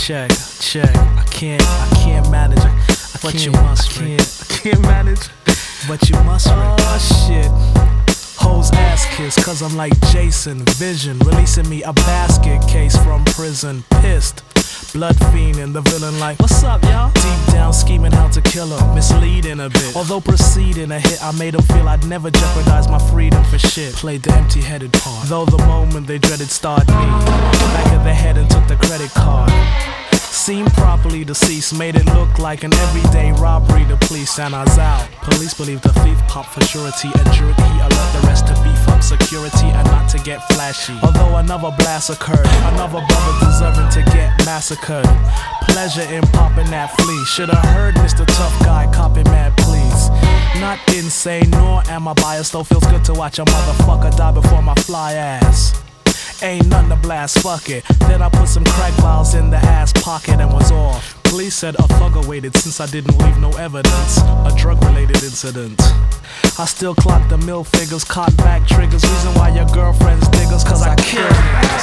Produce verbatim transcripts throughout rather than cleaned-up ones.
check, check. I can't, I can't manage. I, I but can't, you must, I can't, I can't manage. But you must, oh shit. Hoes ass kiss, cause I'm like Jason Vision, releasing me a basket case from prison. Pissed, blood fiending, the villain like, what's up, y'all? Deep down scheming how to kill him, misleading a bit. Although proceeding a hit, I made him feel I'd never jeopardize my freedom for shit. Played the empty-headed part, though the moment they dreaded starred me back of the head and took the credit card. Seemed properly deceased, made it look like an everyday robbery. The police and I was out. Police believe the thief popped for surety, and jury alert the rest to beef up security and not to get flashy. Although another blast occurred, another brother deserving to get massacred. Pleasure in popping that flea. Should've heard Mister Tough Guy copping mad please. Not insane, nor am I biased, though feels good to watch a motherfucker die before my fly ass. Ain't nothing to blast, fuck it. Then I put some crack vials in the ass pocket and was off. Police said a thugger waited since I didn't leave no evidence. A drug-related incident. I still clock the mill figures, caught back triggers. Reason why your girlfriend's diggers, cause I kill niggas.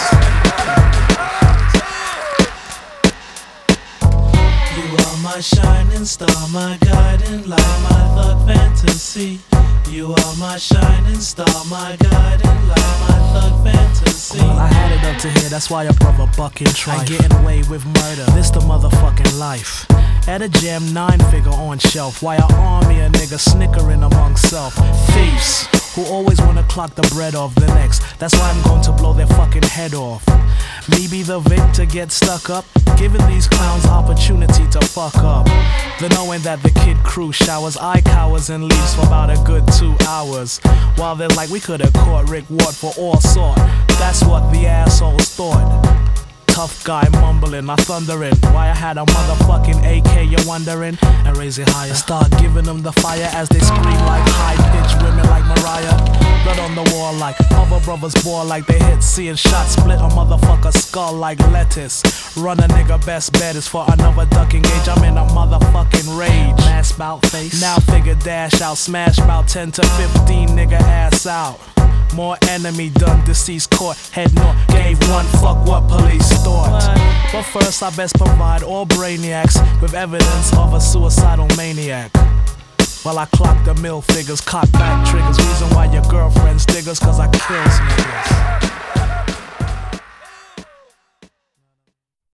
You are my shining star, my guiding light, my thug fantasy. You are my shining star, my guiding light, my thug fantasy. Well, I had it up to here, that's why a brother bucking trife. I getting away with murder, this the motherfucking life. At a jam, nine figure on shelf, while I army a nigga snickering among self. Thieves, who always wanna clock the bread off the next. That's why I'm going to blow their fucking head off. Me be the victor, get stuck up, giving these clowns opportunity to fuck up. The knowing that the kid crew showers eye cowers and leaves for about a good two hours. While they're like, we could've caught Rick Ward for all sort. That's what the assholes thought. Tough guy mumbling, I thundering. Why I had a motherfucking A K, you're wondering? And raise it higher. Start giving them the fire as they scream like high-pitched women like Mariah. Blood on the wall like other brothers bore like they hit. Seeing shots split a motherfucker's skull like lettuce. Run a nigga, best bet is for another ducking gauge. I'm in a motherfucking rage. Mass bout face. Now figure dash out, smash about ten to fifteen nigga ass out. More enemy done, deceased caught, head north. Gave one fuck what police thought. But first I best provide all brainiacs with evidence of a suicidal maniac. While I clock the mill figures, cock back triggers. Reason why your girlfriend's diggers, cause I kills niggas.